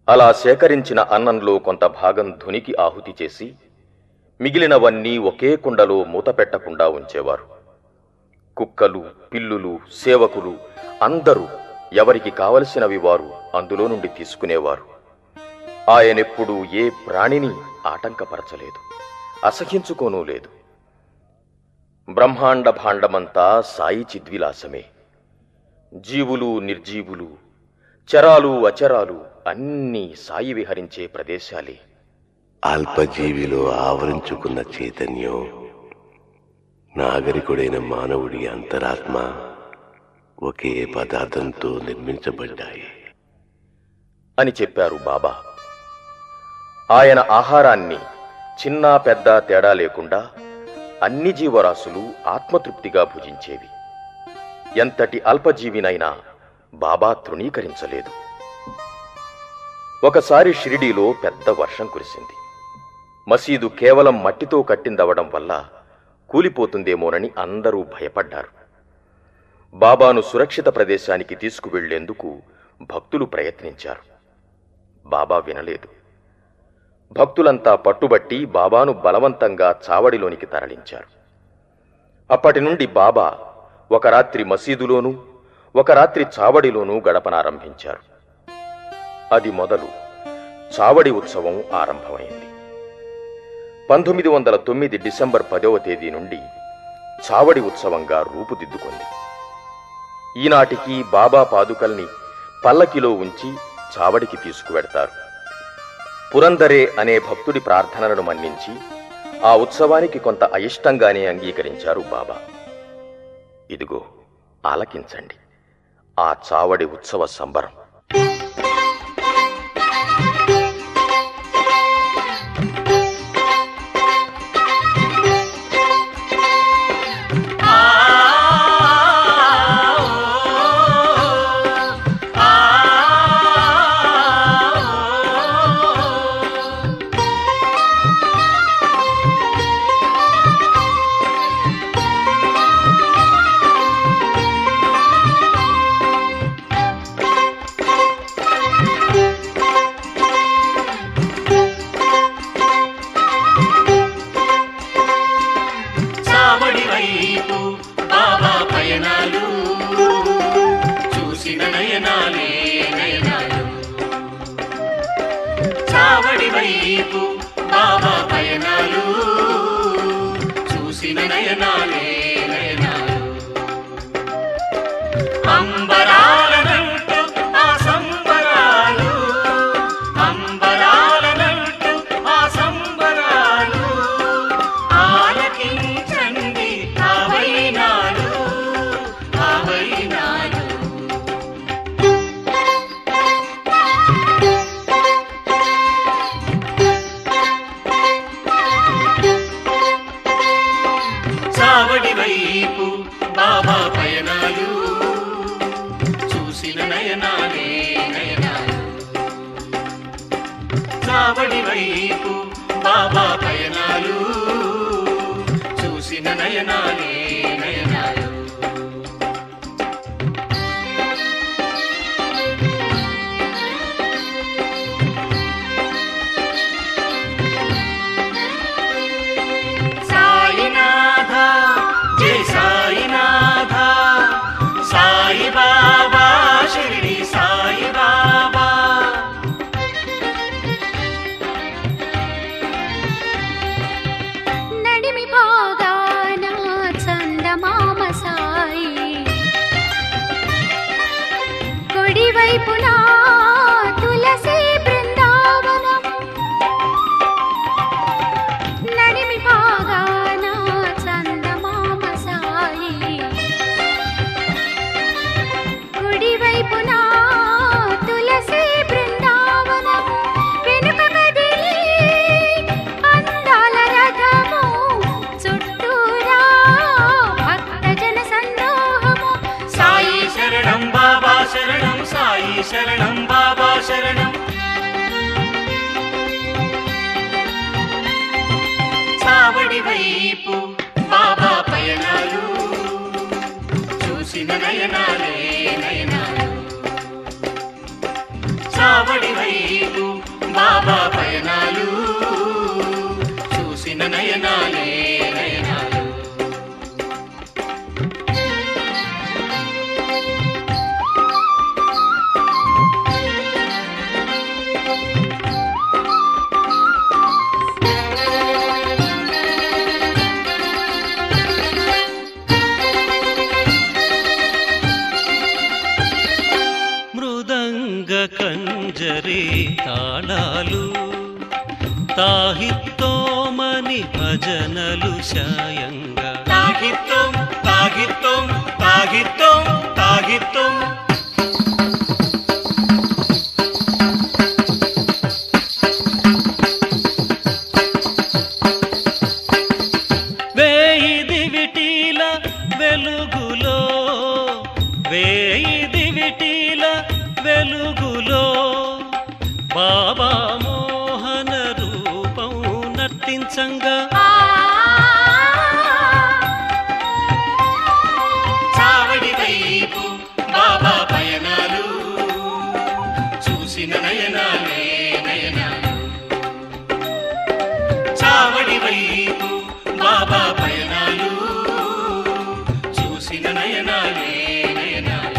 అలా సేకరించిన అన్నంలో కొంత భాగం ధునికి ఆహుతి చేసి మిగిలినవన్నీ ఒకే కుండలో మూతపెట్టకుండా ఉంచేవారు. కుక్కలు, పిల్లులు, సేవకులు అందరూ ఎవరికి కావలసినవి వారు అందులో నుండి తీసుకునేవారు. ఆయనెప్పుడూ ఏ ప్రాణిని ఆటంకపరచలేదు, అసహించుకోనూ లేదు. బ్రహ్మాండ భాండమంతా సాయి చిద్విలాసమే. జీవులు, నిర్జీవులు, చరాలు, అచరాలు అన్నీ సాయి విహరించే ప్రదేశాలే. అల్పజీవిలో ఆవరించుకున్న చైతన్యం, నాగరికుడైన మానవుడి అంతరాత్మ ఒకే పదార్థంతో నిర్మించబడ్డాయి అని చెప్పారు బాబా. ఆయన ఆహారాన్ని చిన్న పెద్ద తేడా లేకుండా అన్ని జీవరాశులు ఆత్మతృప్తిగా భుజించేవి. ఎంతటి అల్పజీవినైనా బాబా తృణీకరించలేదు. ఒకసారి షిరిడీలో పెద్ద వర్షం కురిసింది. మసీదు కేవలం మట్టితో కట్టిందవడం వల్ల కూలిపోతుందేమోనని అందరూ భయపడ్డారు. బాబాను సురక్షిత ప్రదేశానికి తీసుకువెళ్లేందుకు భక్తులు ప్రయత్నించారు. బాబా వినలేదు. భక్తులంతా పట్టుబట్టి బాబాను బలవంతంగా చావడిలోనికి తరలించారు. అప్పటి నుండి బాబా ఒక రాత్రి మసీదులోనూ ఒక రాత్రి చావడిలోనూ గడపనారంభించారు. అది మొదలు చావడి ఉత్సవం ఆరంభమైంది. 1909 డిసెంబర్ 10వ తేదీ నుండి చావడి ఉత్సవంగా రూపుదిద్దుకుంది. ఈనాటికి బాబా పాదుకల్ని పల్లకిలో ఉంచి చావడికి తీసుకువెడతారు. పురందరే అనే భక్తుడి ప్రార్థనలను మన్నించి ఆ ఉత్సవానికి కొంత అయిష్టంగానే అంగీకరించారు బాబా. ఇదిగో ఆలకించండి ఆ చావడి ఉత్సవ సంబరం. శరణం బాబా శరణం. చావడి వైపు బాబా పయనాలు చూసిన నయనాలే నయనాలు. చావడి వైపు బాబా పయనాలు చూసిన నయనాలే నయనాలు. మృదంగ కంజరి తాళాలు తాహిత్తోమని భజనలు శాయంగా తాగిత్తం తాగిత్తం తాగిత్తం తాగిత్తం. వేయి దివిటీల వెలుగులో వేయి దివిటీల వెలుగులో బాబా మోహన రూపం నర్తించంగా చావడి వైపు బాబా పయనాలు చూసిన నయనాలే నయనాలు. చావడి వైపు బాబా పయనాలు చూసిన నయనాలే నయనాలు.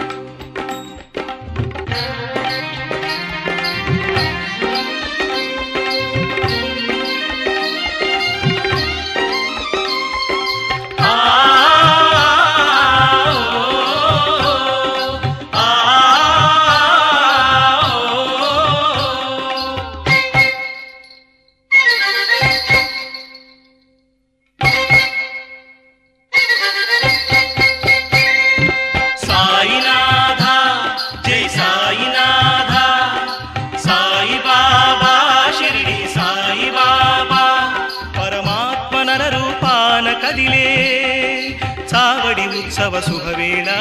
ఆ సాయినాథ జై సాయినాథ సాయి బాబా షిరిడి సాయి బాబా పరమాత్మ నర రూపాన కదిలే చావడి ఉత్సవ శుభవేళ.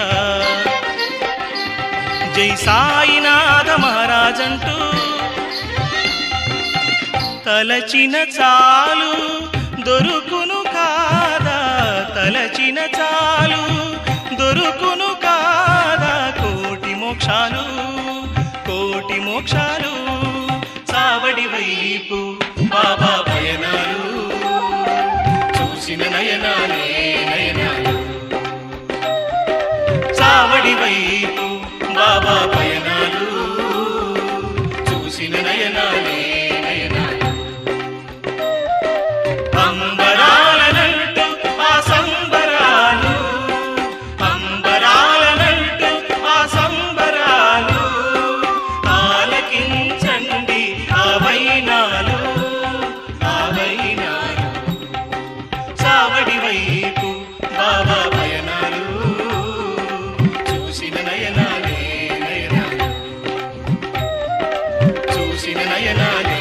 జై సాయినాథ మహారాజంటూ తలచిన చాలు దొరుకును కాదా తలచిన చాలు దొరుకును కాదా కోటి మోక్షాలు కోటి మోక్షాలు. చావడి వైపు బాబా పయనాలు చూసిన నయనాలే నయనాలు. చావడి వైపు బాబా పయనాలు చూసిన నయనాలే నయనాలు. అంబరాలనంటూ ఆ సంబరాలు అంబరాలనంటూ ఆ సంబరాలు ఆలకించండి ఆ వైనాలు ఆ వైనాలు. చావడి వైపు బాబా పయనాలు చూసిన నయనాలే నయనాలు చూసిన నయనాలే